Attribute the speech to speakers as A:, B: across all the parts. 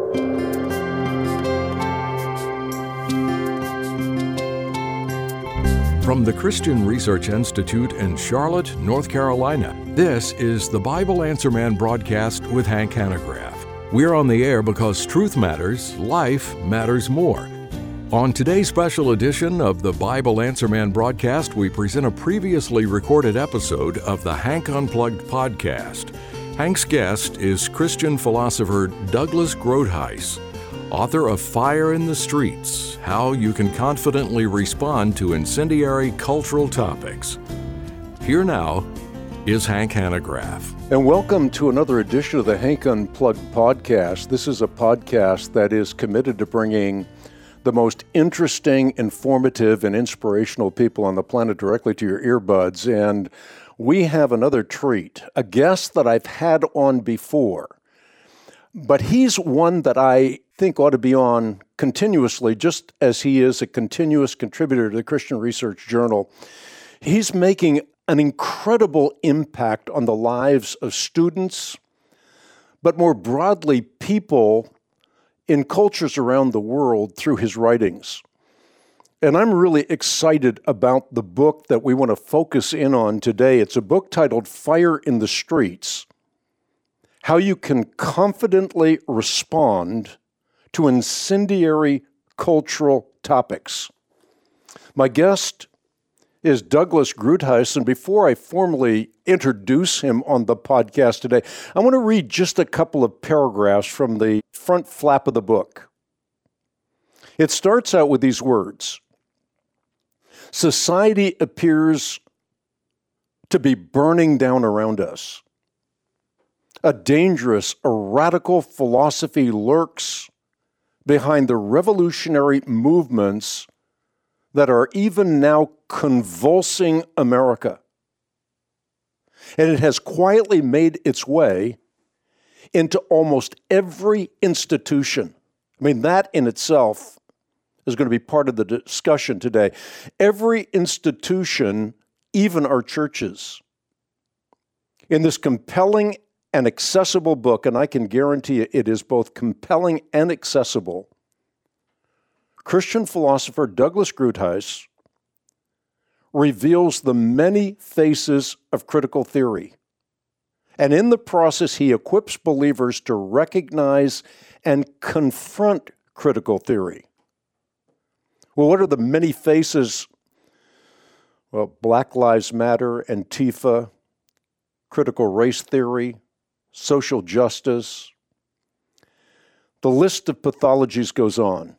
A: From the Christian Research Institute in Charlotte, North Carolina, this is the Bible Answer Man broadcast with Hank Hanegraaff. We're on the air because truth matters, life matters more. On today's special edition of the Bible Answer Man broadcast, we present a previously recorded episode of the Hank Unplugged podcast. Hank's guest is Christian philosopher Douglas Groothuis, author of Fire in the Streets: How You Can Confidently Respond to Incendiary Cultural Topics. Here now is Hank Hanegraaff.
B: And welcome to another edition of the Hank Unplugged podcast. This is a podcast that is committed to bringing the most interesting, informative, and inspirational people on the planet directly to your earbuds. And we have another treat, a guest that I've had on before. But he's one that I think ought to be on continuously, just as he is a continuous contributor to the Christian Research Journal. He's making an incredible impact on the lives of students, but more broadly, people in cultures around the world through his writings. And I'm really excited about the book that we want to focus in on today. It's a book titled Fire in the Streets: How You Can Confidently Respond to Incendiary Cultural Topics. My guest is Douglas Groothuis, and before I formally introduce him on the podcast today, I want to read just a couple of paragraphs from the front flap of the book. It starts out with these words: "Society appears to be burning down around us. A dangerous, a radical philosophy lurks behind the revolutionary movements that are even now convulsing America. And it has quietly made its way into almost every institution." I mean, that in itself is going to be part of the discussion today. Every institution, even our churches. In this compelling and accessible book, and I can guarantee you it is both compelling and accessible, Christian philosopher Douglas Groothuis reveals the many faces of critical theory. And in the process, he equips believers to recognize and confront critical theory. Well, what are the many faces? Well, Black Lives Matter, Antifa, critical race theory, social justice. The list of pathologies goes on.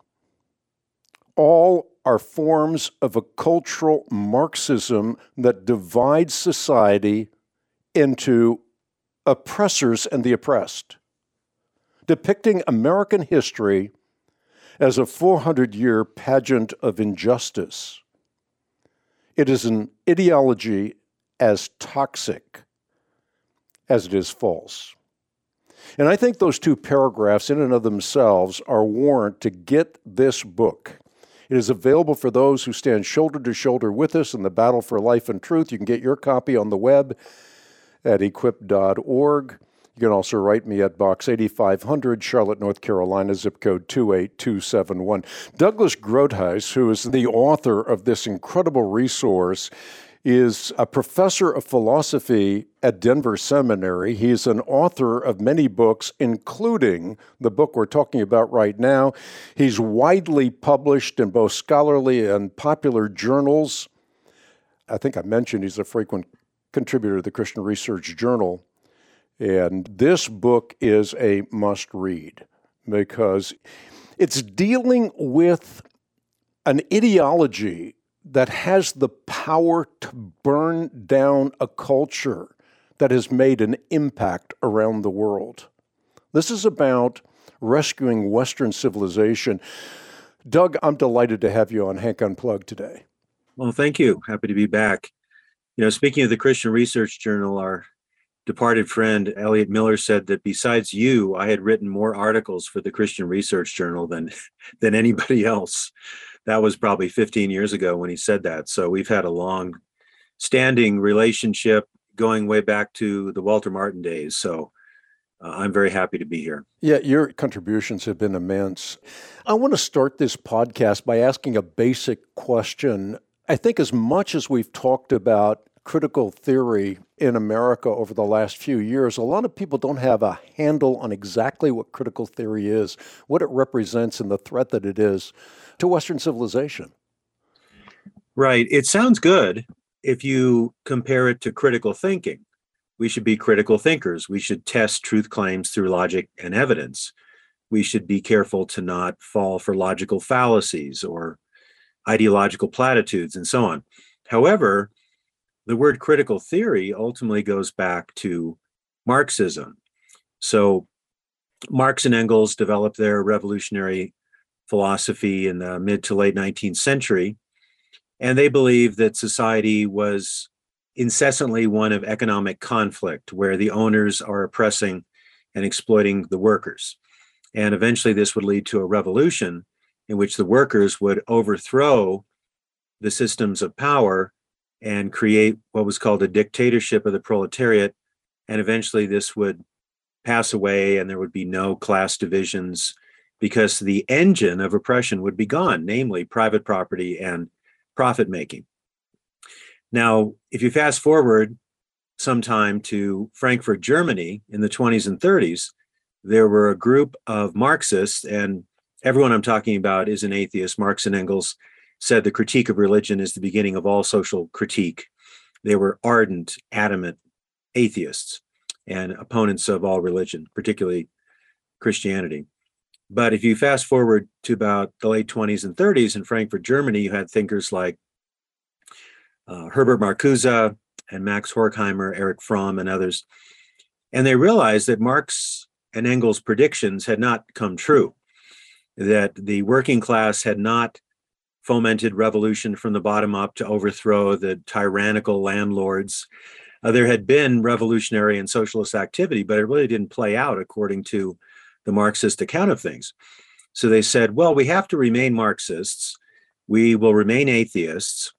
B: All are forms of a cultural Marxism that divides society into oppressors and the oppressed, depicting American history as a 400-year pageant of injustice. It is an ideology as toxic as it is false. And I think those two paragraphs in and of themselves are warrant to get this book. It is available for those who stand shoulder to shoulder with us in the battle for life and truth. You can get your copy on the web at equip.org. You can also write me at Box 8500, Charlotte, North Carolina, zip code 28271. Douglas Groothuis, who is the author of this incredible resource, is a professor of philosophy at Denver Seminary. He's an author of many books, including the book we're talking about right now. He's widely published in both scholarly and popular journals. I think I mentioned he's a frequent contributor to the Christian Research Journal. And this book is a must-read because it's dealing with an ideology that has the power to burn down a culture that has made an impact around the world. This is about rescuing Western civilization. Doug, I'm delighted to have you on Hank Unplugged today.
C: Well, thank you. Happy to be back. You know, speaking of the Christian Research Journal, our departed friend Elliot Miller said that besides you, I had written more articles for the Christian Research Journal than anybody else. That was probably 15 years ago when he said that. So we've had a long standing relationship going way back to the Walter Martin days. So I'm very happy to be here.
B: Yeah, your contributions have been immense. I want to start this podcast by asking a basic question. I think as much as we've talked about critical theory in America over the last few years, a lot of people don't have a handle on exactly what critical theory is, what it represents, and the threat that it is to Western civilization.
C: Right. It sounds good if you compare it to critical thinking. We should be critical thinkers. We should test truth claims through logic and evidence. We should be careful to not fall for logical fallacies or ideological platitudes and so on. However, the word critical theory ultimately goes back to Marxism. So Marx and Engels developed their revolutionary philosophy in the mid to late 19th century, and they believed that society was incessantly one of economic conflict, where the owners are oppressing and exploiting the workers. And eventually this would lead to a revolution in which the workers would overthrow the systems of power and create what was called a dictatorship of the proletariat. And eventually this would pass away and there would be no class divisions because the engine of oppression would be gone, namely private property and profit making. Now, if you fast forward sometime to Frankfurt, Germany in the 20s and 30s, there were a group of Marxists, and everyone I'm talking about is an atheist. Marx and Engels said the critique of religion is the beginning of all social critique. They were ardent, adamant atheists and opponents of all religion, particularly Christianity. But if you fast forward to about the late 20s and 30s in Frankfurt, Germany, you had thinkers like Herbert Marcuse and Max Horkheimer, Erich Fromm, and others. And they realized that Marx and Engels' predictions had not come true, that the working class had not fomented revolution from the bottom up to overthrow the tyrannical landlords. There had been revolutionary and socialist activity, but it really didn't play out according to the Marxist account of things. So they said, well, we have to remain Marxists. We will remain atheists.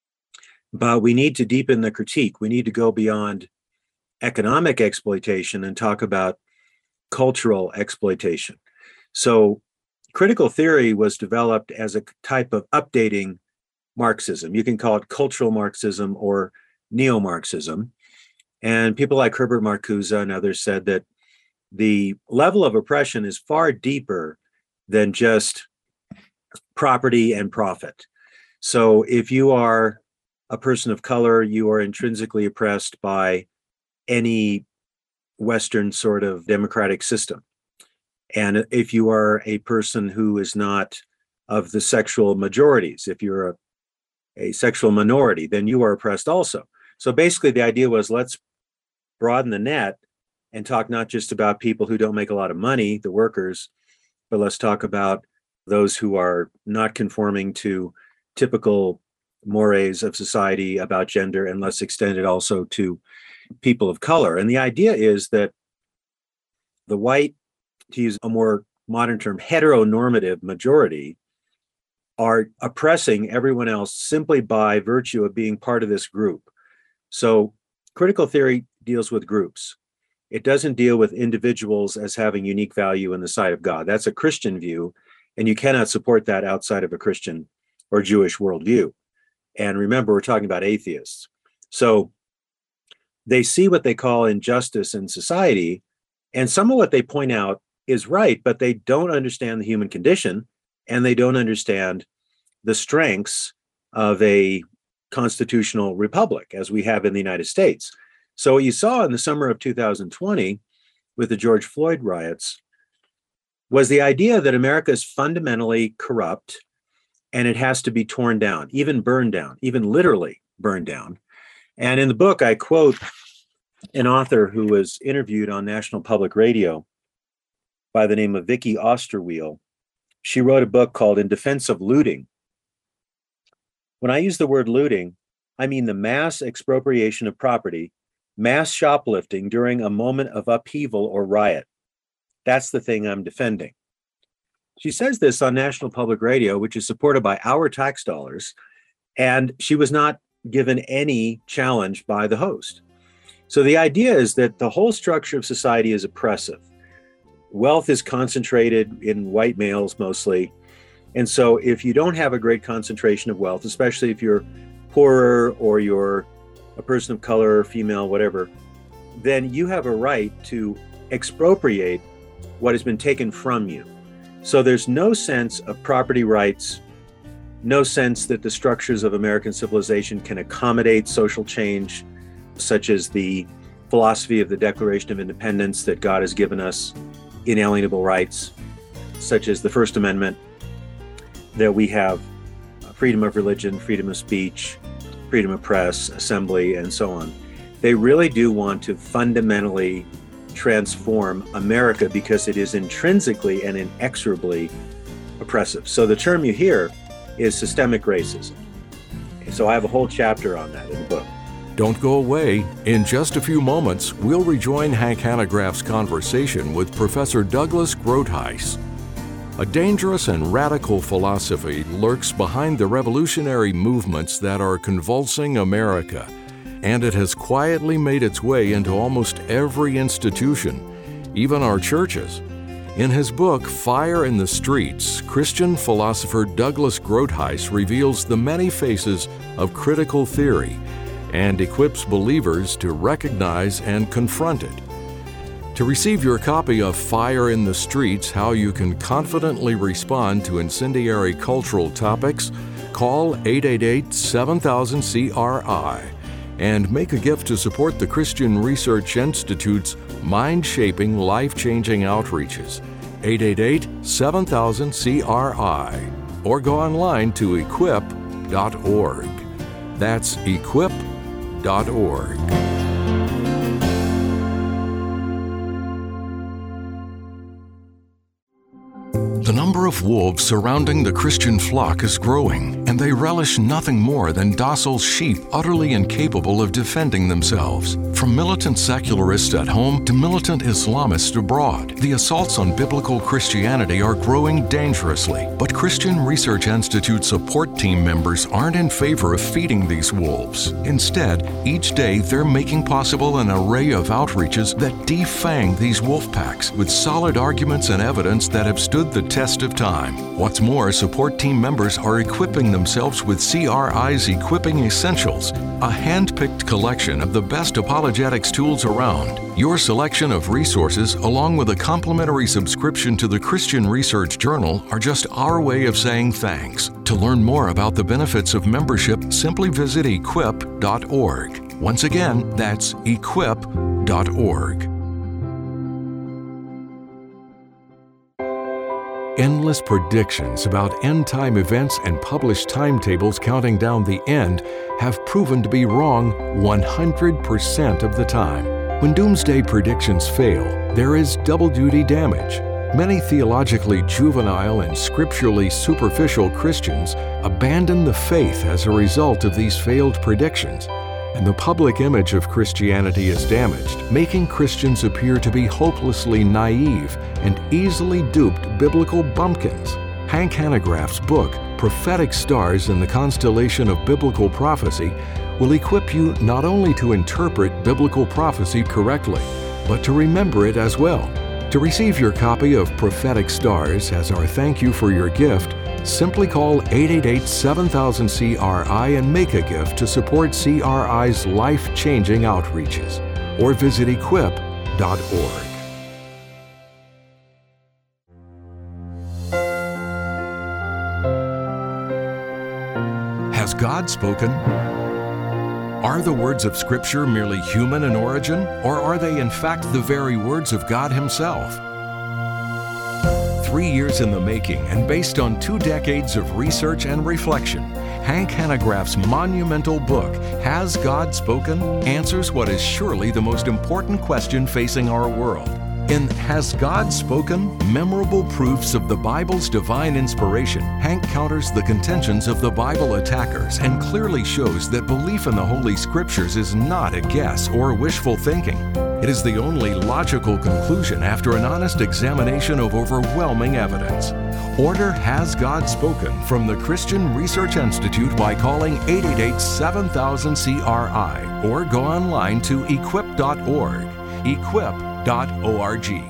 C: But we need to deepen the critique. We need to go beyond economic exploitation and talk about cultural exploitation. So critical theory was developed as a type of updating Marxism. You can call it cultural Marxism or neo-Marxism. And people like Herbert Marcuse and others said that the level of oppression is far deeper than just property and profit. So if you are a person of color, you are intrinsically oppressed by any Western sort of democratic system. And if you are a person who is not of the sexual majorities, if you're a sexual minority, then you are oppressed also. So basically the idea was, let's broaden the net and talk not just about people who don't make a lot of money, the workers, but let's talk about those who are not conforming to typical mores of society about gender, and let's extend it also to people of color. And the idea is that the white, to use a more modern term, heteronormative majority are oppressing everyone else simply by virtue of being part of this group. So critical theory deals with groups. It doesn't deal with individuals as having unique value in the sight of God. That's a Christian view, and you cannot support that outside of a Christian or Jewish worldview. And remember, we're talking about atheists. So they see what they call injustice in society, and some of what they point out is right, but they don't understand the human condition, and they don't understand the strengths of a constitutional republic, as we have in the United States. So what you saw in the summer of 2020 with the George Floyd riots was the idea that America is fundamentally corrupt, and it has to be torn down, even burned down, even literally burned down. And in the book, I quote an author who was interviewed on National Public Radio by the name of Vicky Osterweel. She wrote a book called In Defense of Looting. When I use the word looting, I mean the mass expropriation of property, mass shoplifting during a moment of upheaval or riot. That's the thing I'm defending. She says this on National Public Radio, which is supported by our tax dollars, and she was not given any challenge by the host. So the idea is that the whole structure of society is oppressive. Wealth is concentrated in white males mostly. And so if you don't have a great concentration of wealth, especially if you're poorer or you're a person of color, female, whatever, then you have a right to expropriate what has been taken from you. So there's no sense of property rights, no sense that the structures of American civilization can accommodate social change, such as the philosophy of the Declaration of Independence that God has given us inalienable rights, such as the First Amendment, that we have freedom of religion, freedom of speech, freedom of press, assembly, and so on. They really do want to fundamentally transform America because it is intrinsically and inexorably oppressive. So the term you hear is systemic racism. So I have a whole chapter on that in the book.
A: Don't go away. In just a few moments, we'll rejoin Hank Hanegraaff's conversation with Professor Douglas Groothuis. A dangerous and radical philosophy lurks behind the revolutionary movements that are convulsing America, and it has quietly made its way into almost every institution, even our churches. In his book, Fire in the Streets, Christian philosopher Douglas Groothuis reveals the many faces of critical theory and equips believers to recognize and confront it. To receive your copy of Fire in the Streets, How You Can Confidently Respond to Incendiary Cultural Topics, call 888-7000-CRI and make a gift to support the Christian Research Institute's mind-shaping, life-changing outreaches. 888-7000-CRI, or go online to equip.org. That's equip.org. The number of wolves surrounding the Christian flock is growing, and they relish nothing more than docile sheep utterly incapable of defending themselves. From militant secularists at home to militant Islamists abroad, the assaults on biblical Christianity are growing dangerously. But Christian Research Institute support team members aren't in favor of feeding these wolves. Instead, each day they're making possible an array of outreaches that defang these wolf packs with solid arguments and evidence that have stood the test of time. What's more, support team members are equipping themselves with CRI's Equipping Essentials, a hand-picked collection of the best apologetics tools around. Your selection of resources, along with a complimentary subscription to the Christian Research Journal, are just our way of saying thanks. To learn more about the benefits of membership, simply visit equip.org. Once again, that's equip.org. Endless predictions about end-time events and published timetables counting down the end have proven to be wrong 100% of the time. When doomsday predictions fail, there is double-duty damage. Many theologically juvenile and scripturally superficial Christians abandon the faith as a result of these failed predictions, and the public image of Christianity is damaged, making Christians appear to be hopelessly naive and easily duped biblical bumpkins. Hank Hanegraaff's book, Prophetic Stars in the Constellation of Biblical Prophecy, will equip you not only to interpret biblical prophecy correctly, but to remember it as well. To receive your copy of Prophetic Stars as our thank you for your gift, simply call 888-7000-CRI and make a gift to support CRI's life-changing outreaches, or visit equip.org. Has God spoken? Are the words of Scripture merely human in origin, or are they in fact the very words of God Himself? 3 years in the making and based on 2 decades of research and reflection, Hank Hanegraaff's monumental book, Has God Spoken?, answers what is surely the most important question facing our world. In Has God Spoken? Memorable Proofs of the Bible's Divine Inspiration, Hank counters the contentions of the Bible attackers and clearly shows that belief in the Holy Scriptures is not a guess or wishful thinking. It is the only logical conclusion after an honest examination of overwhelming evidence. Order Has God Spoken from the Christian Research Institute by calling 888-7000-CRI or go online to equip.org. Equip.org.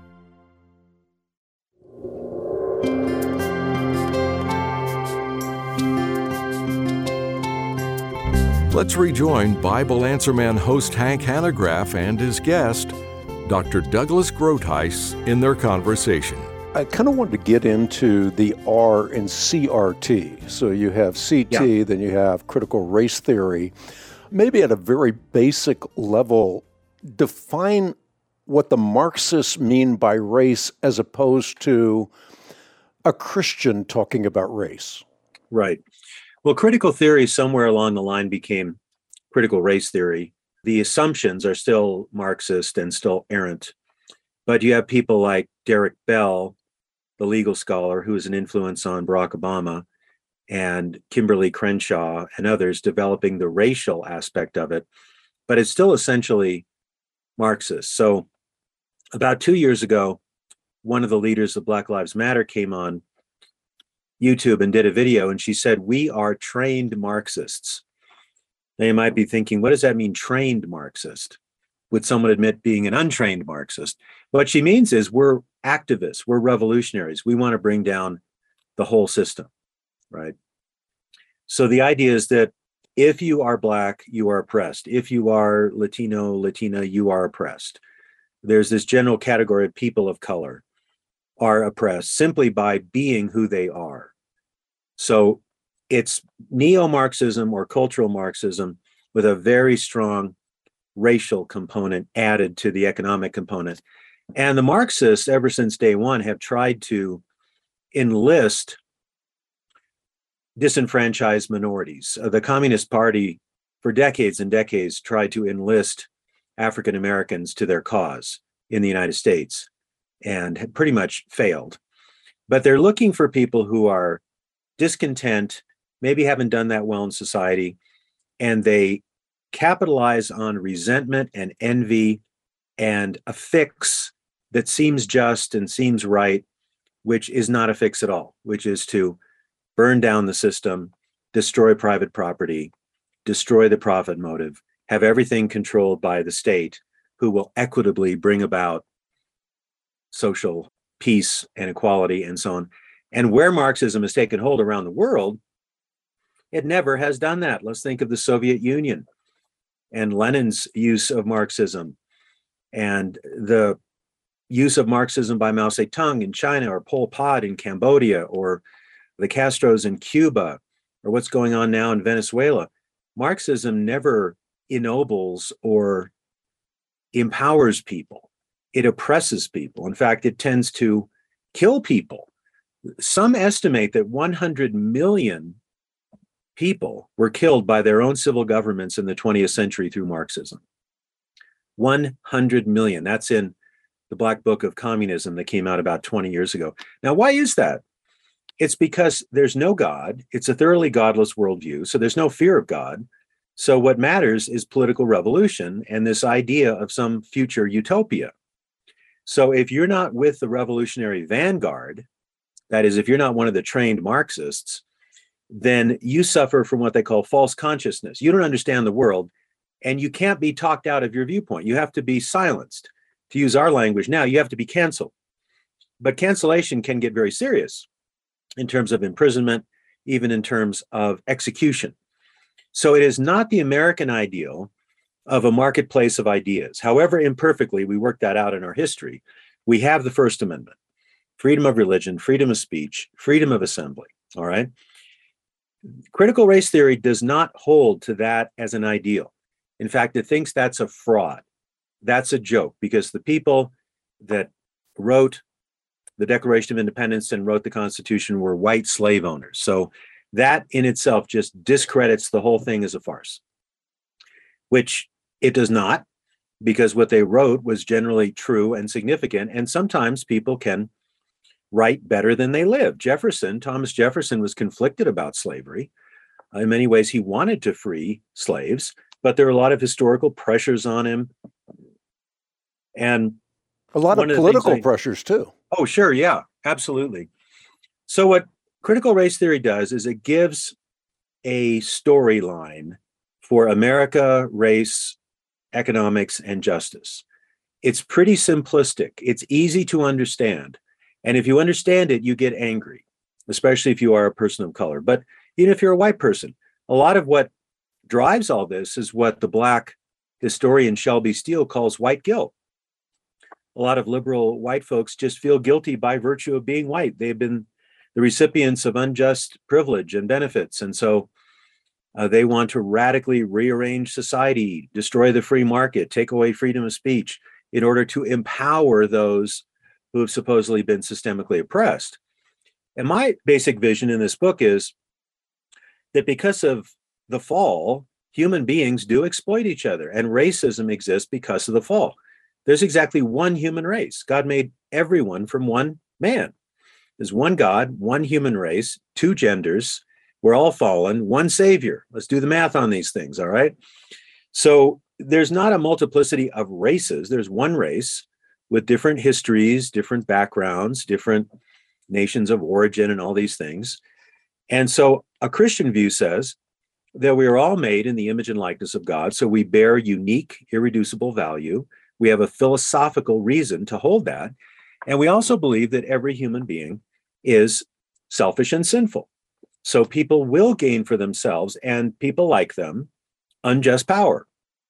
A: Let's rejoin Bible Answer Man host Hank Hanegraaff and his guest, Dr. Douglas Groothuis, in their conversation.
B: I kind of wanted to get into the R in CRT. So you have CT, then you have critical race theory. Maybe at a very basic level, define what the Marxists mean by race as opposed to a Christian talking about race.
C: Right. Well, critical theory somewhere along the line became critical race theory. The assumptions are still Marxist and still errant. But you have people like Derek Bell, the legal scholar who is an influence on Barack Obama, and Kimberly Crenshaw and others developing the racial aspect of it. But it's still essentially Marxist. So about 2 years ago, one of the leaders of Black Lives Matter came on YouTube and did a video, and she said, "We are trained Marxists." Now you might be thinking, what does that mean, trained Marxist? Would someone admit being an untrained Marxist? What she means is we're activists, we're revolutionaries. We want to bring down the whole system, right? So the idea is that if you are Black, you are oppressed. If you are Latino, Latina, you are oppressed. There's this general category of people of color are oppressed simply by being who they are. So it's neo-Marxism or cultural Marxism with a very strong racial component added to the economic component. And the Marxists, ever since day one, have tried to enlist disenfranchised minorities. The Communist Party, for decades and decades, tried to enlist African Americans to their cause in the United States and had pretty much failed. But they're looking for people who are discontent, maybe haven't done that well in society, and they capitalize on resentment and envy and a fix that seems just and seems right, which is not a fix at all, which is to burn down the system, destroy private property, destroy the profit motive, have everything controlled by the state, who will equitably bring about social peace and equality and so on. And where Marxism has taken hold around the world, it never has done that. Let's think of the Soviet Union and Lenin's use of Marxism and the use of Marxism by Mao Zedong in China, or Pol Pot in Cambodia, or the Castros in Cuba, or what's going on now in Venezuela. Marxism never ennobles or empowers people. It oppresses people. In fact, it tends to kill people. Some estimate that 100 million people were killed by their own civil governments in the 20th century through Marxism. 100 million. That's in the Black Book of Communism that came out about 20 years ago. Now, why is that? It's because there's no God. It's a thoroughly godless worldview. So there's no fear of God. So what matters is political revolution and this idea of some future utopia. So if you're not with the revolutionary vanguard, that is, if you're not one of the trained Marxists, then you suffer from what they call false consciousness. You don't understand the world, and you can't be talked out of your viewpoint. You have to be silenced. To use our language now, you have to be canceled. But cancellation can get very serious in terms of imprisonment, even in terms of execution. So it is not the American ideal of a marketplace of ideas. However imperfectly we work that out in our history, we have the First Amendment, freedom of religion, freedom of speech, freedom of assembly, all right? Critical race theory does not hold to that as an ideal. In fact, it thinks that's a fraud. That's a joke, because the people that wrote the Declaration of Independence and wrote the Constitution were white slave owners. So that in itself just discredits the whole thing as a farce, which it does not, because what they wrote was generally true and significant. And sometimes people can write better than they live. Thomas Jefferson was conflicted about slavery. In many ways, he wanted to free slaves, but there were a lot of historical pressures on him. And
B: a lot of political pressures too.
C: Oh, sure. Yeah, absolutely. So what critical race theory does is it gives a storyline for America, race, economics, and justice. It's pretty simplistic. It's easy to understand. And if you understand it, you get angry, especially if you are a person of color. But even if you're a white person, a lot of what drives all this is what the Black historian Shelby Steele calls white guilt. A lot of liberal white folks just feel guilty by virtue of being white. They've been the recipients of unjust privilege and benefits. And so they want to radically rearrange society, destroy the free market, take away freedom of speech in order to empower those who have supposedly been systemically oppressed. And my basic vision in this book is that because of the fall, human beings do exploit each other, and racism exists because of the fall. There's exactly one human race. God made everyone from one man. There's one God, one human race, two genders. We're all fallen, one Savior. Let's do the math on these things, all right? So there's not a multiplicity of races. There's one race with different histories, different backgrounds, different nations of origin, and all these things. And so a Christian view says that we are all made in the image and likeness of God, so we bear unique, irreducible value. We have a philosophical reason to hold that. And we also believe that every human being is selfish and sinful. So people will gain for themselves, and people like them, unjust power.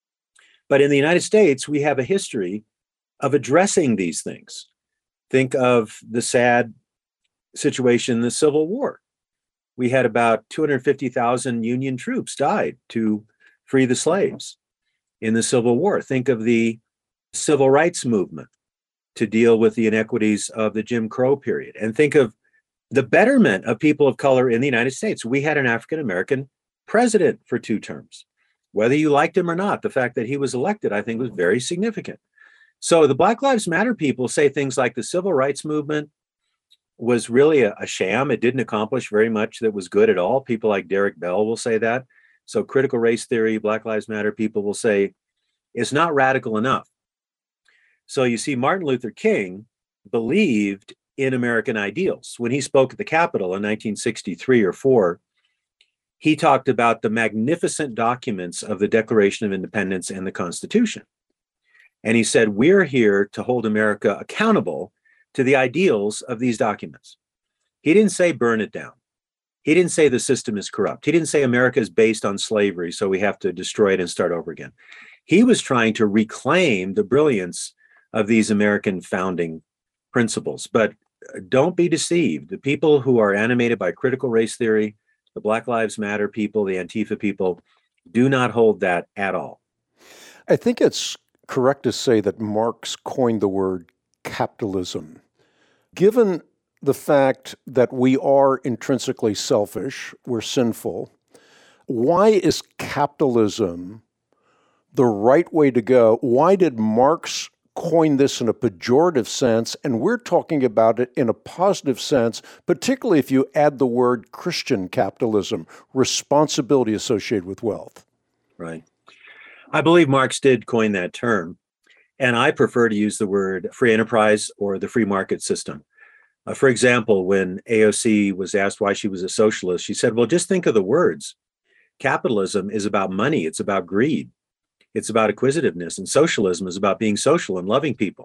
C: But in the United States, we have a history of addressing these things. Think of the sad situation in the Civil War. We had about 250,000 Union troops died to free the slaves in the Civil War. Think of the civil rights movement to deal with the inequities of the Jim Crow period. And think of the betterment of people of color in the United States. We had an African-American president for 2 terms. Whether you liked him or not, the fact that he was elected, I think, was very significant. So the Black Lives Matter people say things like the civil rights movement was really a sham. It didn't accomplish very much that was good at all. People like Derek Bell will say that. So critical race theory, Black Lives Matter people will say it's not radical enough. So you see, Martin Luther King believed in American ideals. When he spoke at the Capitol in 1963 or 4, he talked about the magnificent documents of the Declaration of Independence and the Constitution. And he said, we're here to hold America accountable to the ideals of these documents. He didn't say burn it down. He didn't say the system is corrupt. He didn't say America is based on slavery, so we have to destroy it and start over again. He was trying to reclaim the brilliance of these American founding principles. But don't be deceived. The people who are animated by critical race theory, the Black Lives Matter people, the Antifa people, do not hold that at all.
B: I think it's correct to say that Marx coined the word capitalism. Given the fact that we are intrinsically selfish, we're sinful, why is capitalism the right way to go? Why did Marx coin this in a pejorative sense, and we're talking about it in a positive sense, particularly if you add the word Christian capitalism, responsibility associated with wealth?
C: Right. I believe Marx did coin that term, and I prefer to use the word free enterprise or the free market system. For example, when AOC was asked why she was a socialist, she said, well, just think of the words. Capitalism is about money. It's about greed. It's about acquisitiveness, and socialism is about being social and loving people.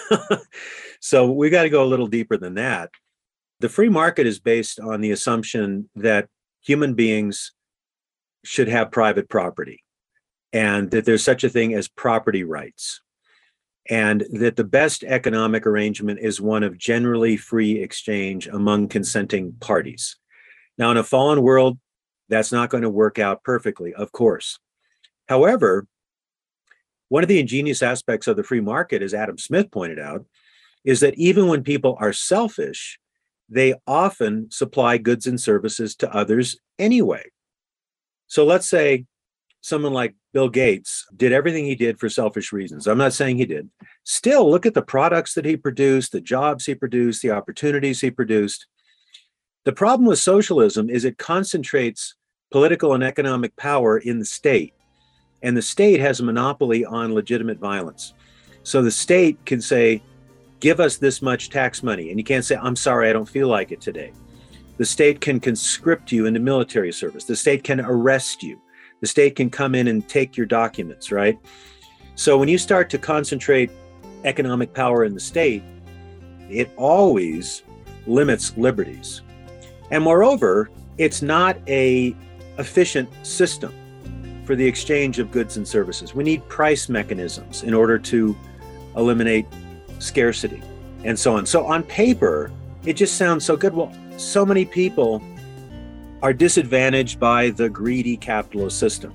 C: So we got to go a little deeper than that. The free market is based on the assumption that human beings should have private property, and that there's such a thing as property rights, and that the best economic arrangement is one of generally free exchange among consenting parties. Now, in a fallen world, that's not going to work out perfectly, of course. However, one of the ingenious aspects of the free market, as Adam Smith pointed out, is that even when people are selfish, they often supply goods and services to others anyway. So let's say someone like Bill Gates did everything he did for selfish reasons. I'm not saying he did. Still, look at the products that he produced, the jobs he produced, the opportunities he produced. The problem with socialism is it concentrates political and economic power in the state. And the state has a monopoly on legitimate violence. So the state can say, give us this much tax money. And you can't say, I'm sorry, I don't feel like it today. The state can conscript you into military service. The state can arrest you. The state can come in and take your documents, right? So when you start to concentrate economic power in the state, it always limits liberties. And moreover, it's not an efficient system for the exchange of goods and services. We need price mechanisms in order to eliminate scarcity and so on. So on paper, it just sounds so good. Well, so many people are disadvantaged by the greedy capitalist system.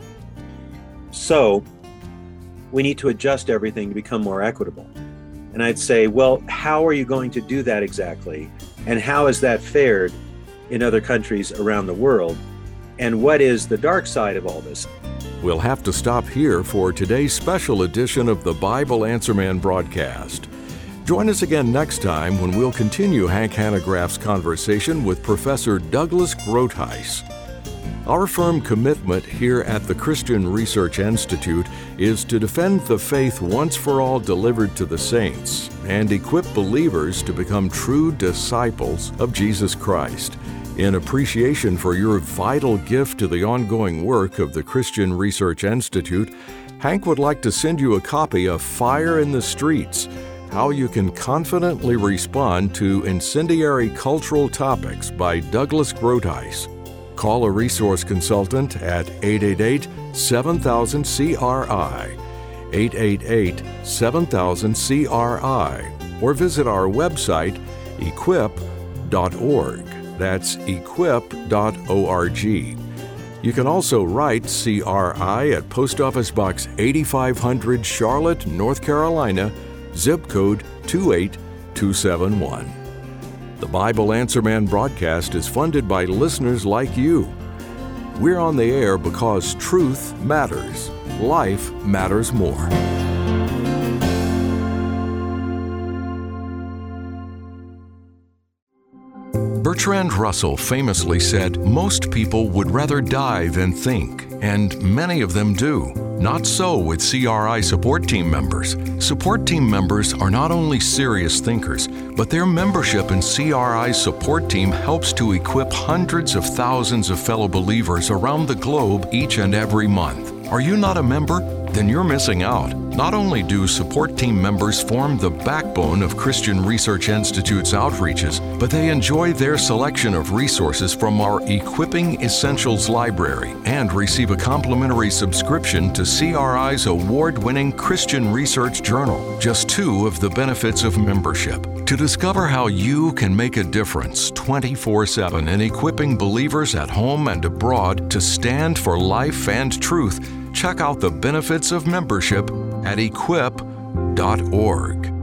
C: So we need to adjust everything to become more equitable. And I'd say, well, how are you going to do that exactly? And how has that fared in other countries around the world? And what is the dark side of all this?
A: We'll have to stop here for today's special edition of the Bible Answer Man broadcast. Join us again next time when we'll continue Hank Hanegraaff's conversation with Professor Douglas Groothuis. Our firm commitment here at the Christian Research Institute is to defend the faith once for all delivered to the saints and equip believers to become true disciples of Jesus Christ. In appreciation for your vital gift to the ongoing work of the Christian Research Institute, Hank would like to send you a copy of Fire in the Streets, How You Can Confidently Respond to Incendiary Cultural Topics by Douglas Groothuis. Call a resource consultant at 888-7000-CRI, 888-7000-CRI, or visit our website, equip.org. That's equip.org. You can also write CRI at Post Office Box 8500, Charlotte, North Carolina, zip code 28271. The Bible Answer Man broadcast is funded by listeners like you. We're on the air because truth matters. Life matters more. Bertrand Russell famously said, "Most people would rather die than think," and many of them do. Not so with CRI support team members. Support team members are not only serious thinkers, but their membership in CRI's support team helps to equip hundreds of thousands of fellow believers around the globe each and every month. Are you not a member? Then you're missing out. Not only do support team members form the backbone of Christian Research Institute's outreaches, but they enjoy their selection of resources from our Equipping Essentials library and receive a complimentary subscription to CRI's award-winning Christian Research Journal, just two of the benefits of membership. To discover how you can make a difference 24/7 in equipping believers at home and abroad to stand for life and truth, check out the benefits of membership at equip.org.